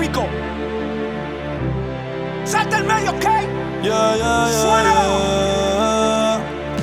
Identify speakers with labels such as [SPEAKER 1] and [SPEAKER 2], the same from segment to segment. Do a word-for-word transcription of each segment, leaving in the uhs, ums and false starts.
[SPEAKER 1] Rico. Salta el medio, ¿ok?
[SPEAKER 2] Yeah, yeah, yeah,
[SPEAKER 1] Suena.
[SPEAKER 2] yeah.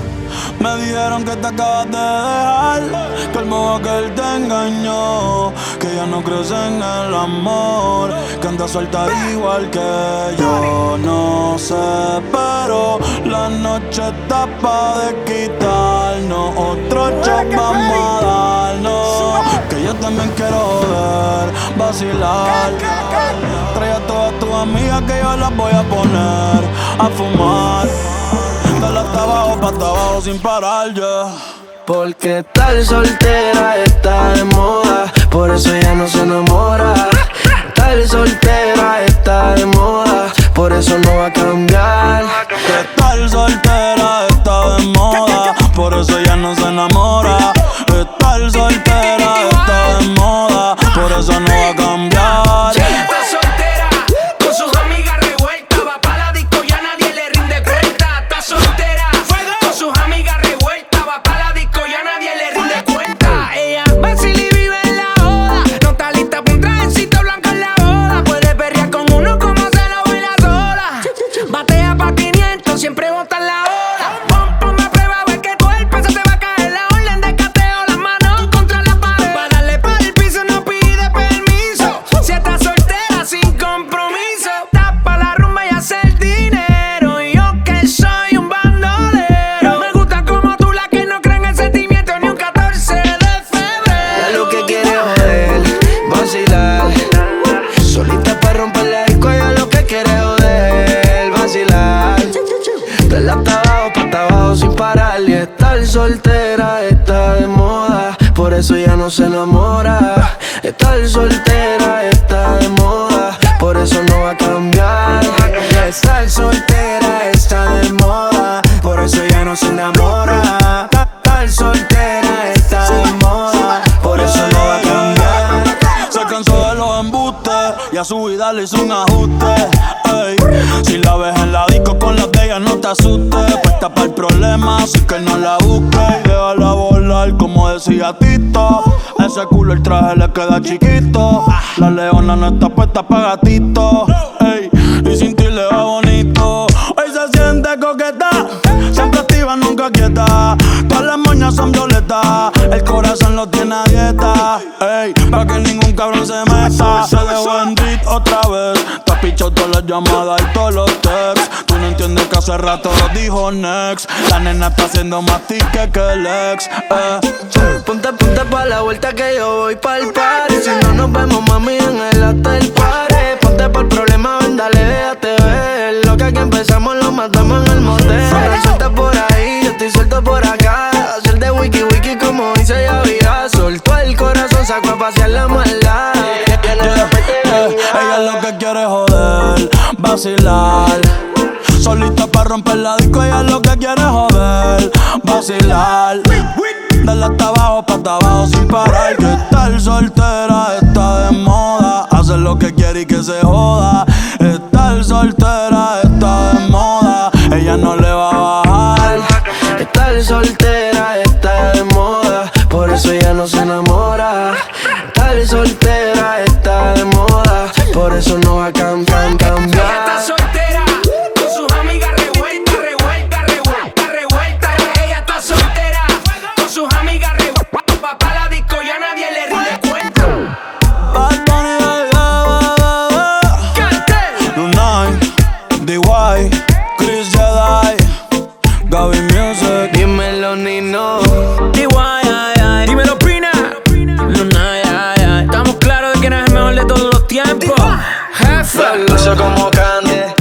[SPEAKER 2] Me dijeron que te acabas de dejar, que el modo aquel te engañó, que ya no crees en el amor, que andas suelta igual que yo. No sé, pero la noche está pa' de quitarnos. Otro shot vamos a darnos, que yo también quiero joder, vacilar. Trae a todas tus amigas que yo las voy a poner a fumar. Dale hasta abajo, pa' hasta abajo sin parar, yeah.
[SPEAKER 3] Porque estar soltera está de moda, por eso ella no se enamora. Estar soltera está de moda, por eso no va a cambiar.
[SPEAKER 2] Que estar soltera está de moda, por eso ella no se enamora. Estar soltera está de moda, por eso no va a cambiar.
[SPEAKER 4] Ella está soltera, con sus amigas revueltas, va pa' la disco y a nadie le rinde cuenta. Está soltera, con sus amigas revueltas, va pa' la disco y a nadie le rinde cuenta. Ella vacila y vive en la joda, no está lista pa' un trajecito blanco en la boda. Puede perrear con uno como se lo baila sola. Batea pa' quinientos, siempre bota en la hora. Pon, ponme a prueba, a ver que tu cuerpo se te va a caer. La orden de cateo, las manos contra la pared. Pa' darle pa' el piso no pide permiso. Si estás soltera sin compromiso, tapa la rumba y hace el dinero. Y yo que soy un bandolero, me gusta como tú, la que no cree en el sentimiento ni un catorce de febrero.
[SPEAKER 3] Ella lo que quiere es joder, vacilar. Solita pa' romper la disco, ella lo que quiere es joder, vacilar. Dale hasta abajo, pa' hasta abajo sin parar. Y estar soltera está de moda, por eso ella no se enamora. Estar soltera está de moda, por eso no va a cambiar. Estar soltera está de moda, por eso ella no se enamora. Estar soltera está de moda, por eso no va a cambiar.
[SPEAKER 2] Se cansó de los embustes y a su vida le hizo un ajuste. Ey, si la ves en la disco con las de ella no te asustes. Puesta para el problema, así que no la busques. Y déjala volar como decía Tito. Ese culo el traje le queda chiquito. La leona no está puesta pa' gatito. Ey, y sin ti le va bonito. Hoy se siente coqueta, siempre activa, nunca quieta. Todas las moñas son violetas, el corazón lo tiene a dieta. Ey, pa' que ningún cabrón se meta. Se dejó en beat otra vez. Te has pichado todas las llamadas y todos los texts. Tú no entiendes que hace rato dijo next. La nena está haciendo más tique que el ex. Eh.
[SPEAKER 3] Ponte, ponte pa' la vuelta que yo voy pa'l party. Si no nos vemos, mami, en el hotel party. Ponte por problema, ven, dale, déjate ver. Lo que aquí empezamos lo matamos en el motel. Suelta por ahí, yo estoy suelto por acá. Hacer de wiki wiki como dice Yavira. Soltó el corazón, sacó a pasear la maldad.
[SPEAKER 2] Yeah, yeah. Ella lo que quiere es joder, vacilar. Solita pa' romper la disco, ella lo que quiere es joder, vacilar. Dale hasta abajo, pa' hasta abajo sin parar. Que estar soltera está de moda, hacer lo que quiere y que se joda. Estar soltera está de moda, ella no le va a bajar.
[SPEAKER 3] Estar soltera está de moda, por eso ella no se enamora. Estar soltera está de moda, por eso no va a cam cam cambiar.
[SPEAKER 4] Ella está soltera, con sus amigas revueltas, revueltas, revueltas, revueltas. Ella está soltera, con sus amigas revueltas, va pa' la disco y a nadie le rinde cuenta.
[SPEAKER 2] Bad Bunny, yeah,
[SPEAKER 4] Cartel.
[SPEAKER 2] Lunay, D Y, Chris Jedi, Gaby Music.
[SPEAKER 3] Dímelo, Nino.
[SPEAKER 4] D Y, ay, ay. Dímelo, Pina. Luna, ay, ay. Estamos claros de que no es el mejor de todos los tiempos. Jefe.
[SPEAKER 3] Luce como Candy.